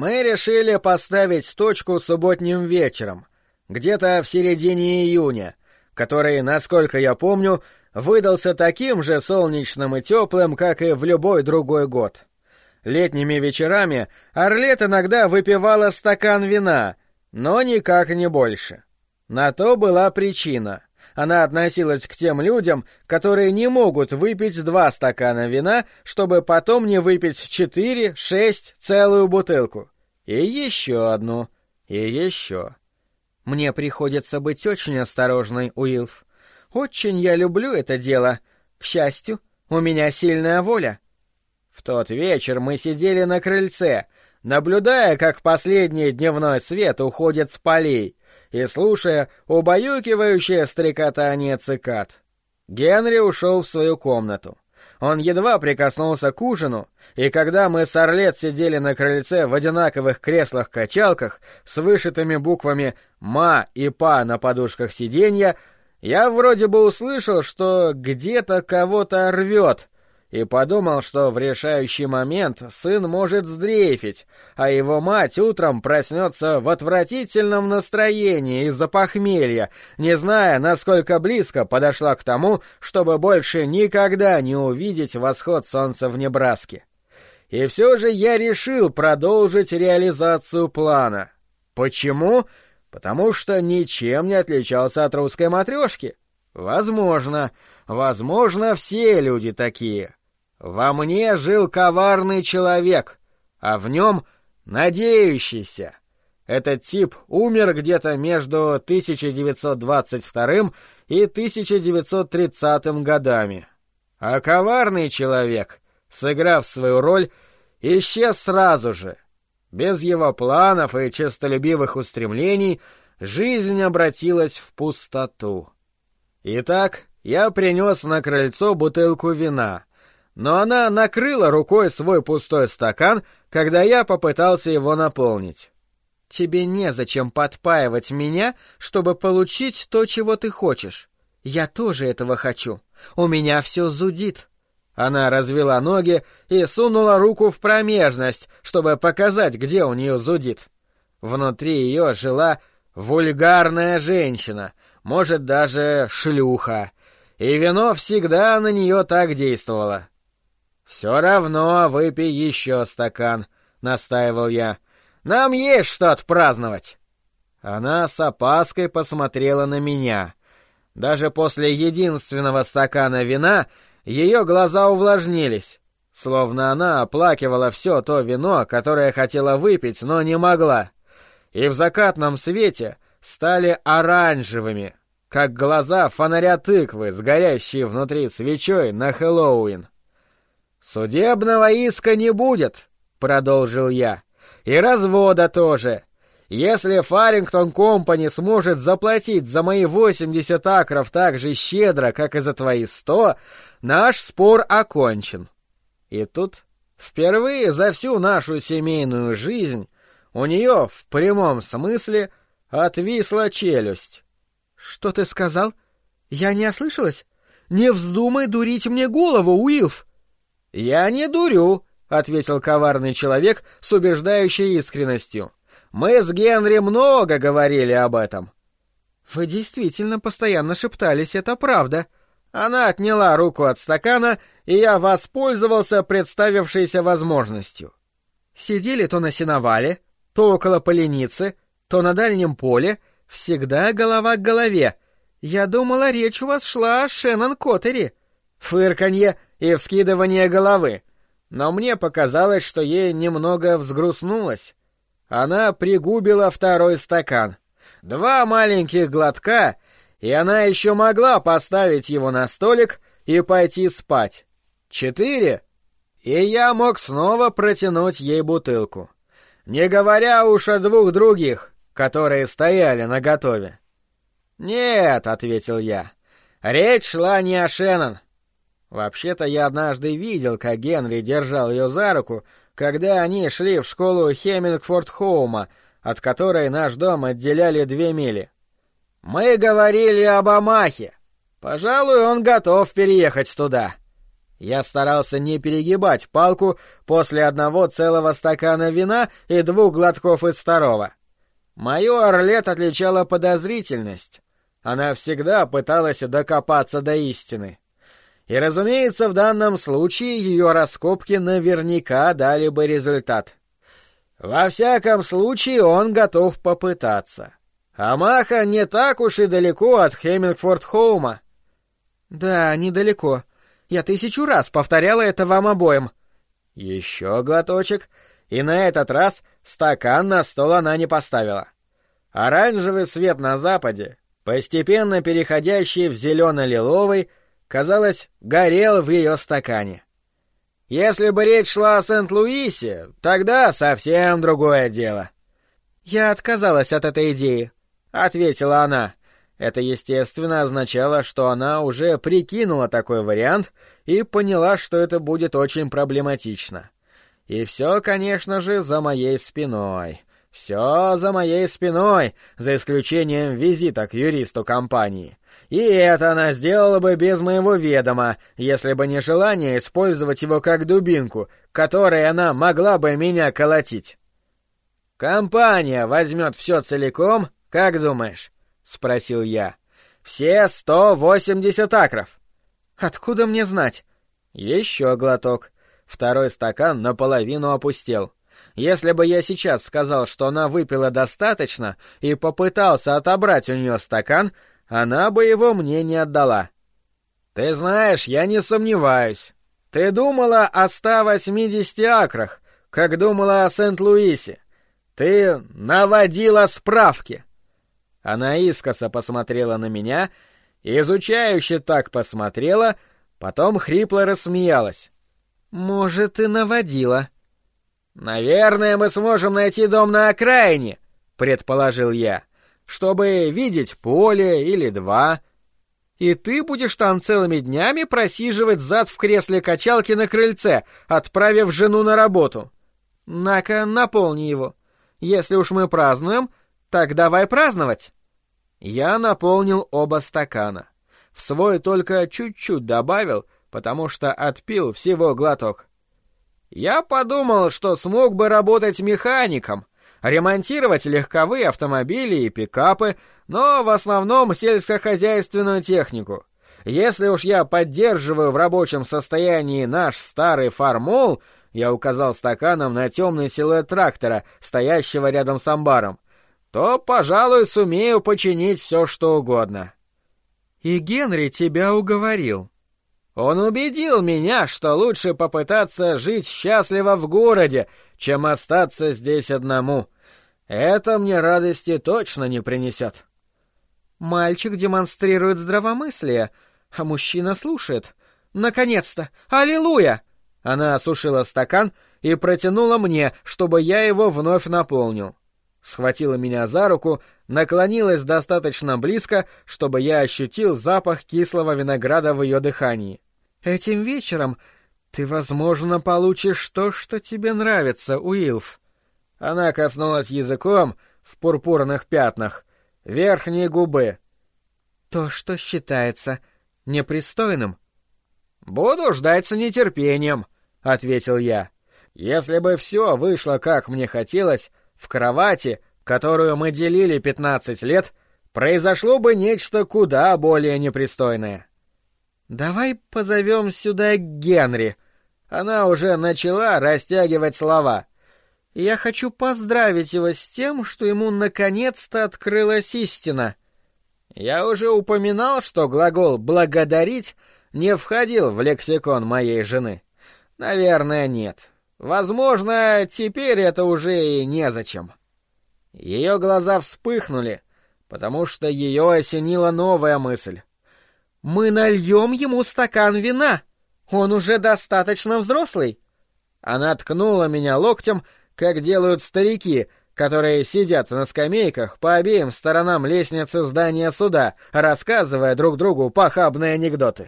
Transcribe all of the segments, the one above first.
Мы решили поставить точку субботним вечером, где-то в середине июня, который, насколько я помню, выдался таким же солнечным и теплым, как и в любой другой год. Летними вечерами Арлетт иногда выпивала стакан вина, но никак не больше. На то была причина. Она относилась к тем людям, которые не могут выпить 2 стакана вина, чтобы потом не выпить 4, 6, целую бутылку. И еще одну, и еще. Мне приходится быть очень осторожной, Уилф. Очень я люблю это дело. К счастью, у меня сильная воля. В тот вечер мы сидели на крыльце, наблюдая, как последний дневной свет уходит с полей, и слушая убаюкивающее стрекотание цикад. Генри ушел в свою комнату. Он едва прикоснулся к ужину, и когда мы с Арлетт сидели на крыльце в одинаковых креслах-качалках с вышитыми буквами «ма» и «па» на подушках сиденья, я вроде бы услышал, что где-то кого-то рвет, и подумал, что в решающий момент сын может сдрейфить, а его мать утром проснется в отвратительном настроении из-за похмелья, не зная, насколько близко подошла к тому, чтобы больше никогда не увидеть восход солнца в Небраске. И все же я решил продолжить реализацию плана. Почему? Потому что ничем не отличался от русской матрешки. Возможно, все люди такие. Во мне жил коварный человек, а в нем надеющийся. Этот тип умер где-то между 1922 и 1930 годами. А коварный человек, сыграв свою роль, исчез сразу же. Без его планов и честолюбивых устремлений жизнь обратилась в пустоту. Итак, я принес на крыльцо бутылку вина, но она накрыла рукой свой пустой стакан, когда я попытался его наполнить. «Тебе незачем подпаивать меня, чтобы получить то, чего ты хочешь. Я тоже этого хочу. У меня все зудит». Она развела ноги и сунула руку в промежность, чтобы показать, где у нее зудит. Внутри ее жила вульгарная женщина, может, даже шлюха, и вино всегда на нее так действовало. «Все равно выпей еще стакан», — настаивал я. «Нам есть что отпраздновать». Она с опаской посмотрела на меня. Даже после единственного стакана вина ее глаза увлажнились, словно она оплакивала все то вино, которое хотела выпить, но не могла. И в закатном свете стали оранжевыми, как глаза фонаря тыквы, сгорящие внутри свечой на Хэллоуин. «Судебного иска не будет», — продолжил я, — «и развода тоже. Если Фарингтон Компани сможет заплатить за мои 80 акров так же щедро, как и за твои 100, наш спор окончен». И тут, впервые за всю нашу семейную жизнь, у нее, в прямом смысле, отвисла челюсть. «Что ты сказал? Я не ослышалась? Не вздумай дурить мне голову, Уилф!» «Я не дурю», — ответил коварный человек с убеждающей искренностью. «Мы с Генри много говорили об этом». «Вы действительно постоянно шептались, это правда». Она отняла руку от стакана, и я воспользовался представившейся возможностью. Сидели то на сеновале, то около поленицы, то на дальнем поле, всегда голова к голове. Я думала, речь у вас шла о Шеннон Коттери. Фырканье и вскидывание головы. Но мне показалось, что ей немного взгрустнулось. Она пригубила второй стакан. 2 маленьких глотка, и она еще могла поставить его на столик и пойти спать. 4, и я мог снова протянуть ей бутылку. Не говоря уж о 2 других, которые стояли наготове. «Нет», — ответил я, — «речь шла не о Шеннон». Вообще-то я однажды видел, как Генри держал ее за руку, когда они шли в школу Хеммингфорд-Хоума, от которой наш дом отделяли 2 мили. Мы говорили об Омахе. Пожалуй, он готов переехать туда. Я старался не перегибать палку после одного целого стакана вина и 2 глотков из второго. Мою Орлет отличала подозрительность. Она всегда пыталась докопаться до истины. И, разумеется, в данном случае ее раскопки наверняка дали бы результат. Во всяком случае, он готов попытаться. Амаха не так уж и далеко от Хеммингфорд-Хоума. Да, недалеко. Я 1000 раз повторяла это вам обоим. Еще глоточек, и на этот раз стакан на стол она не поставила. Оранжевый свет на западе, постепенно переходящий в зелено-лиловый, казалось, горел в ее стакане. Если бы речь шла о Сент-Луисе, тогда совсем другое дело. «Я отказалась от этой идеи», — ответила она. Это, естественно, означало, что она уже прикинула такой вариант и поняла, что это будет очень проблематично. И все, конечно же, за моей спиной. Все за моей спиной, за исключением визита к юристу компании. И это она сделала бы без моего ведома, если бы не желание использовать его как дубинку, которой она могла бы меня колотить. «Компания возьмет все целиком, как думаешь?» — спросил я. «Все 180 акров». «Откуда мне знать?» Еще глоток. Второй стакан наполовину опустел. Если бы я сейчас сказал, что она выпила достаточно, и попытался отобрать у нее стакан, она бы его мне не отдала. «Ты знаешь, я не сомневаюсь. Ты думала о 180 акрах, как думала о Сент-Луисе. Ты наводила справки». Она искоса посмотрела на меня, изучающе так посмотрела, потом хрипло рассмеялась. «Может, и наводила». «Наверное, мы сможем найти дом на окраине», — предположил я, «чтобы видеть поле или 2. И ты будешь там целыми днями просиживать зад в кресле качалки на крыльце, отправив жену на работу. На-ка, наполни его. Если уж мы празднуем, так давай праздновать». Я наполнил оба стакана. В свой только чуть-чуть добавил, потому что отпил всего глоток. Я подумал, что смог бы работать механиком, ремонтировать легковые автомобили и пикапы, но в основном сельскохозяйственную технику. Если уж я поддерживаю в рабочем состоянии наш старый фармол, я указал стаканом на темный силуэт трактора, стоящего рядом с амбаром, то, пожалуй, сумею починить все, что угодно. И Генри тебя уговорил. Он убедил меня, что лучше попытаться жить счастливо в городе, чем остаться здесь одному. Это мне радости точно не принесет. Мальчик демонстрирует здравомыслие, а мужчина слушает. Наконец-то! Аллилуйя! Она осушила стакан и протянула мне, чтобы я его вновь наполнил. Схватила меня за руку, наклонилась достаточно близко, чтобы я ощутил запах кислого винограда в ее дыхании. «Этим вечером ты, возможно, получишь то, что тебе нравится, Уилф». Она коснулась языком в пурпурных пятнах верхней губы. «То, что считается непристойным». «Буду ждать с нетерпением», — ответил я. «Если бы все вышло, как мне хотелось, в кровати, которую мы делили 15 лет, произошло бы нечто куда более непристойное». «Давай позовем сюда Генри». Она уже начала растягивать слова. «Я хочу поздравить его с тем, что ему наконец-то открылась истина». Я уже упоминал, что глагол «благодарить» не входил в лексикон моей жены. Наверное, нет. Возможно, теперь это уже и незачем. Ее глаза вспыхнули, потому что ее осенила новая мысль. «Мы нальем ему стакан вина. Он уже достаточно взрослый». Она ткнула меня локтем, как делают старики, которые сидят на скамейках по обеим сторонам лестницы здания суда, рассказывая друг другу похабные анекдоты.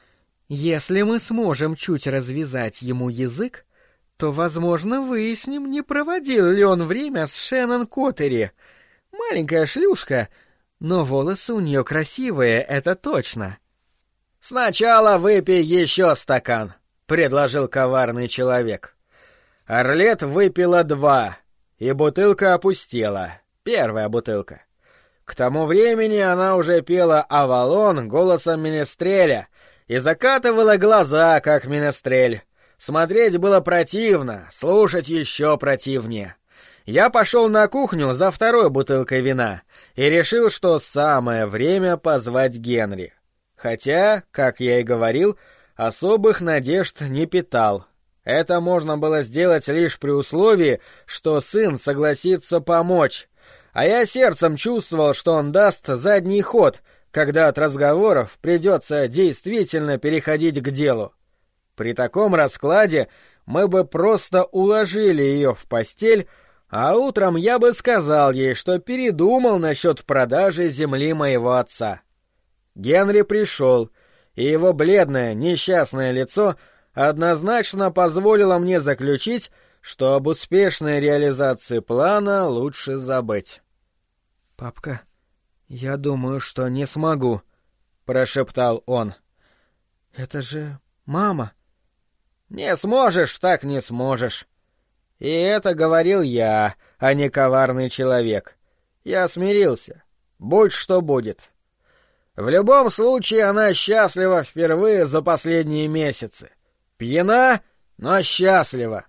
«Если мы сможем чуть развязать ему язык, то, возможно, выясним, не проводил ли он время с Шеннон Коттери. Маленькая шлюшка, но волосы у нее красивые, это точно». «Сначала выпей еще стакан», предложил коварный человек. Арлет выпила 2, и бутылка опустела. Первая бутылка. К тому времени она уже пела «Авалон» голосом менестреля и закатывала глаза, как менестрель. Смотреть было противно, слушать еще противнее. Я пошел на кухню за второй бутылкой вина и решил, что самое время позвать Генри. Хотя, как я и говорил, особых надежд не питал. Это можно было сделать лишь при условии, что сын согласится помочь. А я сердцем чувствовал, что он даст задний ход, когда от разговоров придется действительно переходить к делу. При таком раскладе мы бы просто уложили ее в постель, а утром я бы сказал ей, что передумал насчет продажи земли моего отца. Генри пришел, и его бледное, несчастное лицо однозначно позволило мне заключить, что об успешной реализации плана лучше забыть. «Папка, я думаю, что не смогу», — прошептал он. «Это же мама». «Не сможешь, так не сможешь». И это говорил я, а не коварный человек. Я смирился. Будь что будет. В любом случае она счастлива впервые за последние месяцы. Пьяна, но счастлива.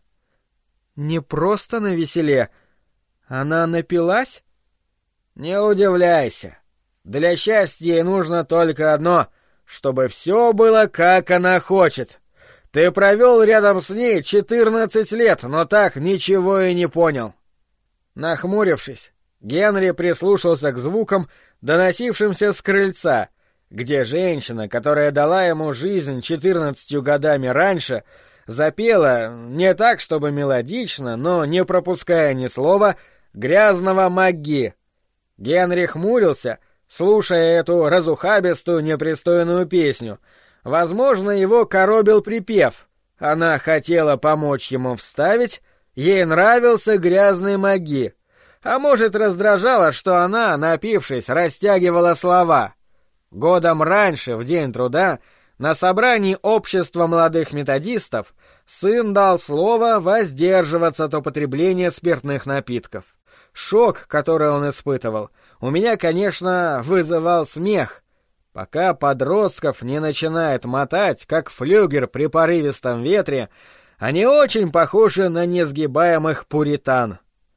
Не просто навеселе. Она напилась? Не удивляйся. Для счастья ей нужно только одно, чтобы все было, как она хочет. Ты провел рядом с ней 14 лет, но так ничего и не понял. Нахмурившись, Генри прислушался к звукам, доносившимся с крыльца, где женщина, которая дала ему жизнь 14 годами раньше, запела, не так, чтобы мелодично, но не пропуская ни слова, грязного Магги. Генри хмурился, слушая эту разухабистую непристойную песню. Возможно, его коробил припев. Она хотела помочь ему вставить, ей нравился грязный Магги. А может, раздражало, что она, напившись, растягивала слова. Годом раньше, в День труда, на собрании общества молодых методистов, сын дал слово воздерживаться от употребления спиртных напитков. Шок, который он испытывал, у меня, конечно, вызывал смех. Пока подростков не начинает мотать, как флюгер при порывистом ветре, они очень похожи на несгибаемых пуритан.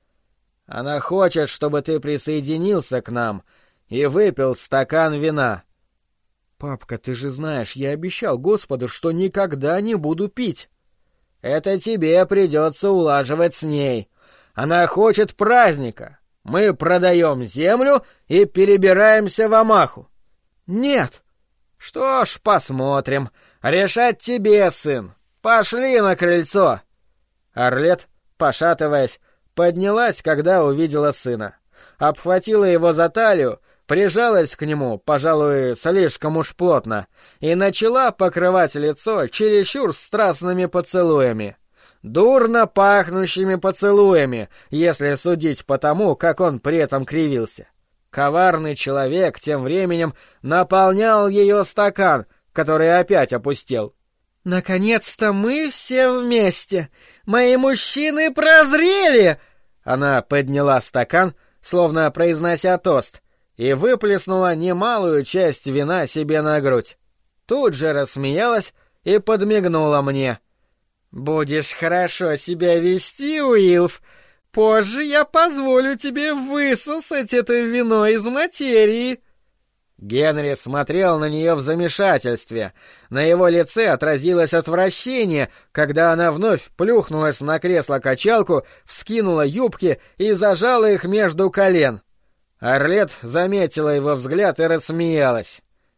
Она хочет, чтобы ты присоединился к нам и выпил стакан вина. Папка, ты же знаешь, я обещал Господу, что никогда не буду пить. Это тебе придется улаживать с ней. Она хочет праздника. Мы продаем землю и перебираемся в Омаху. Нет. Что ж, посмотрим. Решать тебе, сын. Пошли на крыльцо. Арлет, пошатываясь, поднялась, когда увидела сына. Обхватила его за талию, прижалась к нему, пожалуй, слишком уж плотно, и начала покрывать лицо чересчур страстными поцелуями. Дурно пахнущими поцелуями, если судить по тому, как он при этом кривился. Коварный человек тем временем наполнял ее стакан, который опять опустел. «Наконец-то мы все вместе! Мои мужчины прозрели!» Она подняла стакан, словно произнося тост, и выплеснула немалую часть вина себе на грудь. Тут же рассмеялась и подмигнула мне. «Будешь хорошо себя вести, Уилф. Позже я позволю тебе высосать это вино из материи». Генри смотрел на нее в замешательстве. На его лице отразилось отвращение, когда она вновь плюхнулась на кресло-качалку, вскинула юбки и зажала их между колен. Арлет заметила его взгляд и рассмеялась.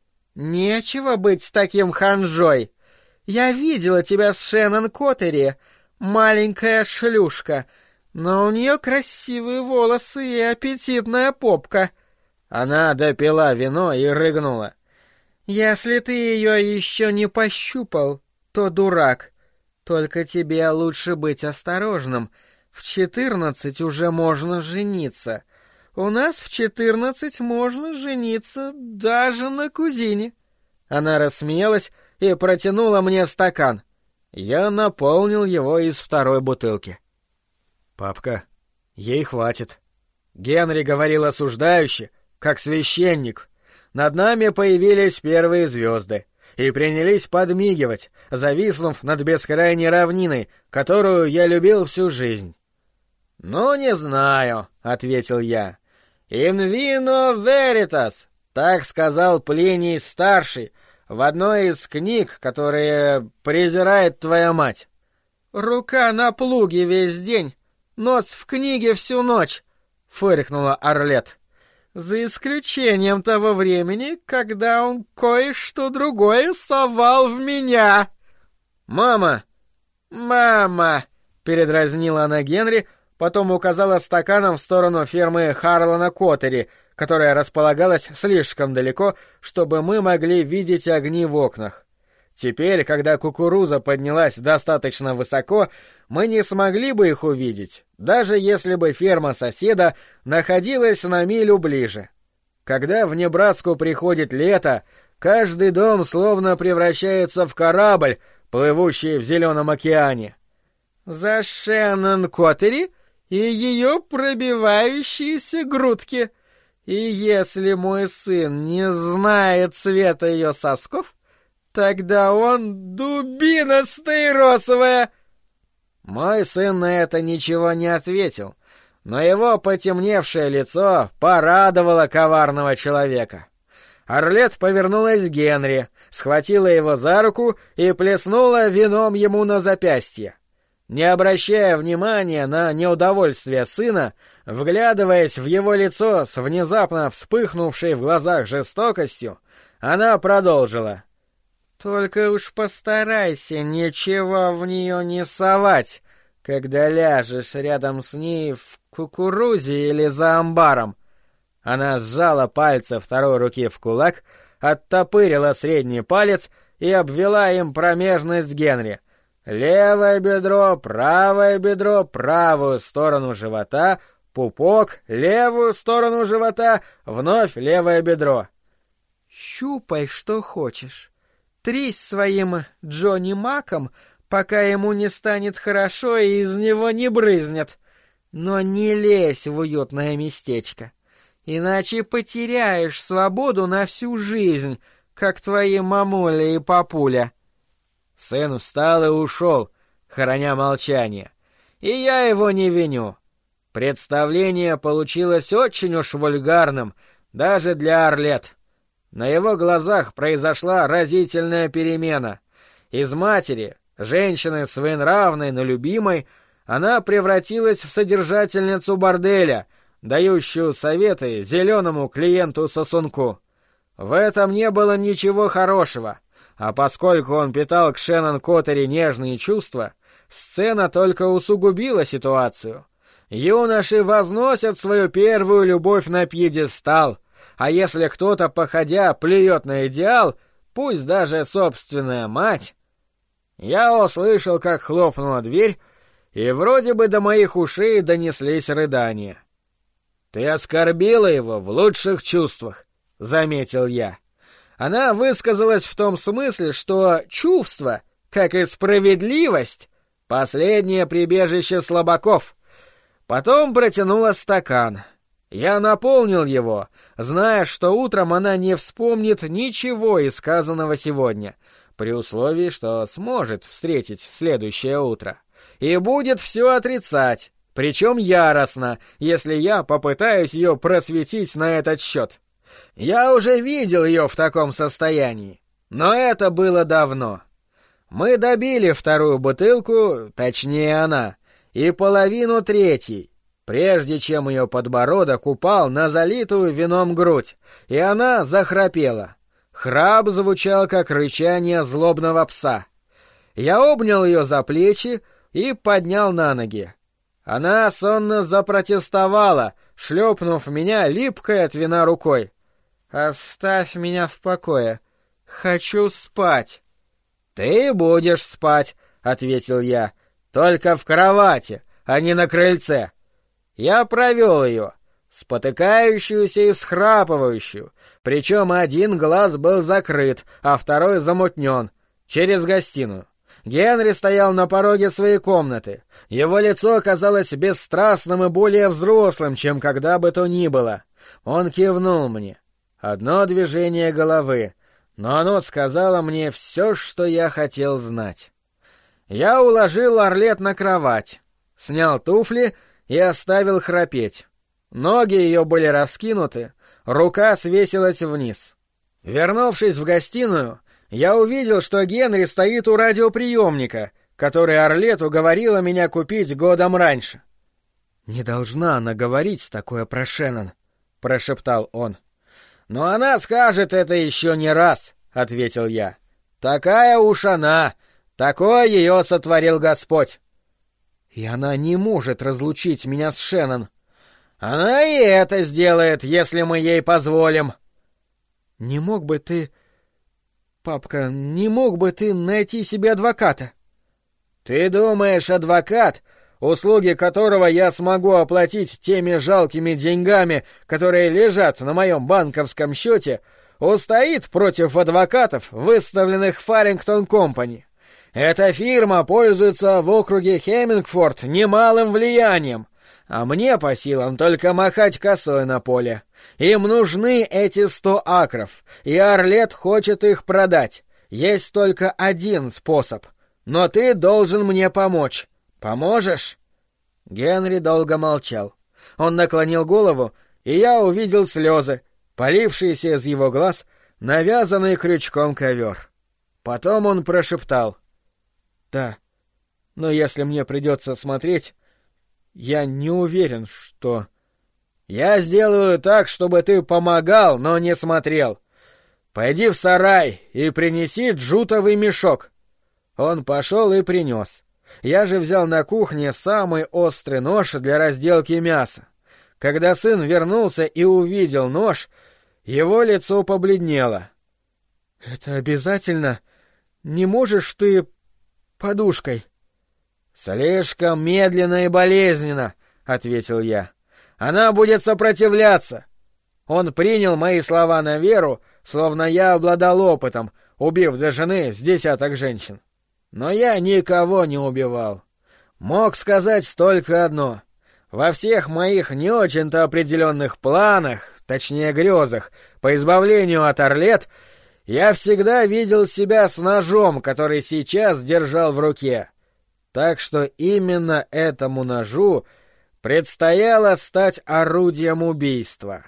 «Нечего быть с таким ханжой. Я видела тебя с Шеннон Коттери, маленькая шлюшка, но у нее красивые волосы и аппетитная попка». Она допила вино и рыгнула. «Если ты ее еще не пощупал, то дурак. Только тебе лучше быть осторожным. В 14 уже можно жениться. У нас в 14 можно жениться даже на кузине». Она рассмеялась и протянула мне стакан. Я наполнил его из второй бутылки. «Папка, ей хватит». Генри говорил осуждающе, как священник. Над нами появились первые звезды и принялись подмигивать, зависнув над бескрайней равниной, которую я любил всю жизнь. «Ну, не знаю», — ответил я. «In vino veritas», — так сказал Плиний-старший в одной из книг, которые презирает твоя мать. «Рука на плуге весь день, нос в книге всю ночь», — фыркнула Арлетт. «За исключением того времени, когда он кое-что другое совал в меня». «Мама!» «Мама!» — передразнила она Генри, потом указала стаканом в сторону фермы Харлана Коттери, которая располагалась слишком далеко, чтобы мы могли видеть огни в окнах. Теперь, когда кукуруза поднялась достаточно высоко, мы не смогли бы их увидеть, даже если бы ферма соседа находилась на милю ближе. Когда в Небраску приходит лето, каждый дом словно превращается в корабль, плывущий в зеленом океане. «За Шеннон Коттери и ее пробивающиеся грудки. И если мой сын не знает цвета ее сосков, тогда он дубина стаиросовая». Мой сын на это ничего не ответил, но его потемневшее лицо порадовало коварного человека. Арлетт повернулась к Генри, схватила его за руку и плеснула вином ему на запястье. Не обращая внимания на неудовольствие сына, вглядываясь в его лицо с внезапно вспыхнувшей в глазах жестокостью, она продолжила. «Только уж постарайся ничего в нее не совать, когда ляжешь рядом с ней в кукурузе или за амбаром». Она сжала пальцы второй руки в кулак, оттопырила средний палец и обвела им промежность Генри. Левое бедро, правую сторону живота, пупок, левую сторону живота, вновь левое бедро. «Щупай, что хочешь. Трись своим Джонни Маком, пока ему не станет хорошо и из него не брызнет. Но не лезь в уютное местечко, иначе потеряешь свободу на всю жизнь, как твои мамуля и папуля». Сын встал и ушел, храня молчание. И я его не виню. Представление получилось очень уж вульгарным, даже для Арлетт. На его глазах произошла разительная перемена. Из матери, женщины своенравной, но любимой, она превратилась в содержательницу борделя, дающую советы зеленому клиенту-сосунку. В этом не было ничего хорошего. А поскольку он питал к Шеннон Коттери нежные чувства, сцена только усугубила ситуацию. Юноши возносят свою первую любовь на пьедестал, а если кто-то, походя, плюет на идеал, пусть даже собственная мать... Я услышал, как хлопнула дверь, и вроде бы до моих ушей донеслись рыдания. «Ты оскорбила его в лучших чувствах», — заметил я. Она высказалась в том смысле, что чувство, как и справедливость, — последнее прибежище слабаков. Потом протянула стакан. Я наполнил его, зная, что утром она не вспомнит ничего из сказанного сегодня, при условии, что сможет встретить следующее утро, и будет все отрицать, причем яростно, если я попытаюсь ее просветить на этот счет. Я уже видел ее в таком состоянии, но это было давно. Мы добили вторую бутылку, точнее она, и половину третьей, прежде чем ее подбородок упал на залитую вином грудь, и она захрапела. Храп звучал, как рычание злобного пса. Я обнял ее за плечи и поднял на ноги. Она сонно запротестовала, шлепнув меня липкой от вина рукой. «Оставь меня в покое. Хочу спать». «Ты будешь спать», — ответил я, — «только в кровати, а не на крыльце». Я провел ее, спотыкающуюся и всхрапывающую, причем один глаз был закрыт, а второй замутнен, через гостиную. Генри стоял на пороге своей комнаты. Его лицо казалось бесстрастным и более взрослым, чем когда бы то ни было. Он кивнул мне. Одно движение головы, но оно сказало мне все, что я хотел знать. Я уложил Арлет на кровать, снял туфли и оставил храпеть. Ноги ее были раскинуты, рука свесилась вниз. Вернувшись в гостиную, я увидел, что Генри стоит у радиоприемника, который Арлет уговорила меня купить годом раньше. «Не должна она говорить такое про Шеннон», — прошептал он. «Но она скажет это еще не раз», — ответил я. «Такая уж она, такое ее сотворил Господь». «И она не может разлучить меня с Шеннон». «Она и это сделает, если мы ей позволим». «Не мог бы ты... Папка, не мог бы ты найти себе адвоката?» «Ты думаешь, адвокат, услуги которого я смогу оплатить теми жалкими деньгами, которые лежат на моем банковском счете, устоит против адвокатов, выставленных Фарингтон Компани? Эта фирма пользуется в округе Хеммингфорд немалым влиянием, а мне по силам только махать косой на поле. Им нужны эти 100 акров, и Арлет хочет их продать. Есть только один способ. Но ты должен мне помочь. Поможешь?» Генри долго молчал. Он наклонил голову, и я увидел слезы, полившиеся из его глаз, навязанный крючком ковер. Потом он прошептал: «Да, но если мне придется смотреть, я не уверен, что...» «Я сделаю так, чтобы ты помогал, но не смотрел. Пойди в сарай и принеси джутовый мешок». Он пошел и принес. Я же взял на кухне самый острый нож для разделки мяса. Когда сын вернулся и увидел нож, его лицо побледнело. «Это обязательно? Не можешь ты подушкой?» «Слишком медленно и болезненно», — ответил я. «Она будет сопротивляться». Он принял мои слова на веру, словно я обладал опытом, убив для жены с 10 женщин. Но я никого не убивал. Мог сказать только одно. Во всех моих не очень-то определенных планах, точнее грезах, по избавлению от Арлет, я всегда видел себя с ножом, который сейчас держал в руке. Так что именно этому ножу предстояло стать орудием убийства.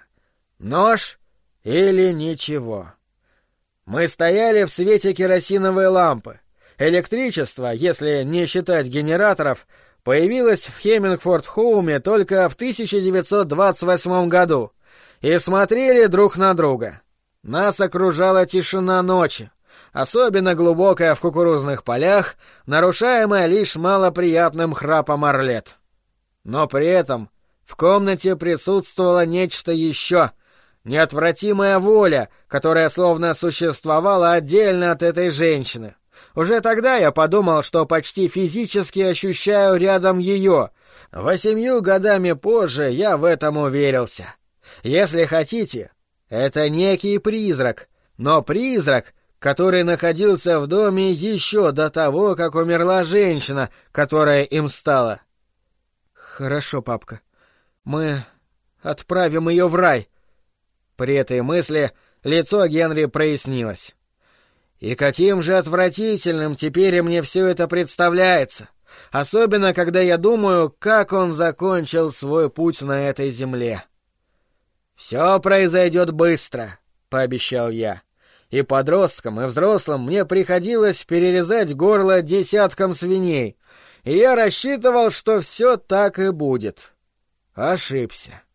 Нож или ничего. Мы стояли в свете керосиновой лампы. Электричество, если не считать генераторов, появилось в Хеммингфорд-Хоуме только в 1928 году, и смотрели друг на друга. Нас окружала тишина ночи, особенно глубокая в кукурузных полях, нарушаемая лишь малоприятным храпом Арлет. Но при этом в комнате присутствовало нечто еще, неотвратимая воля, которая словно существовала отдельно от этой женщины. Уже тогда я подумал, что почти физически ощущаю рядом ее. 8 годами позже я в этом уверился. Если хотите, это некий призрак, но призрак, который находился в доме еще до того, как умерла женщина, которая им стала. «Хорошо, папка. Мы отправим ее в рай». При этой мысли лицо Генри прояснилось. И каким же отвратительным теперь мне все это представляется, особенно когда я думаю, как он закончил свой путь на этой земле. «Все произойдет быстро», — пообещал я. И подросткам, и взрослым мне приходилось перерезать горло десяткам свиней, и я рассчитывал, что все так и будет. Ошибся.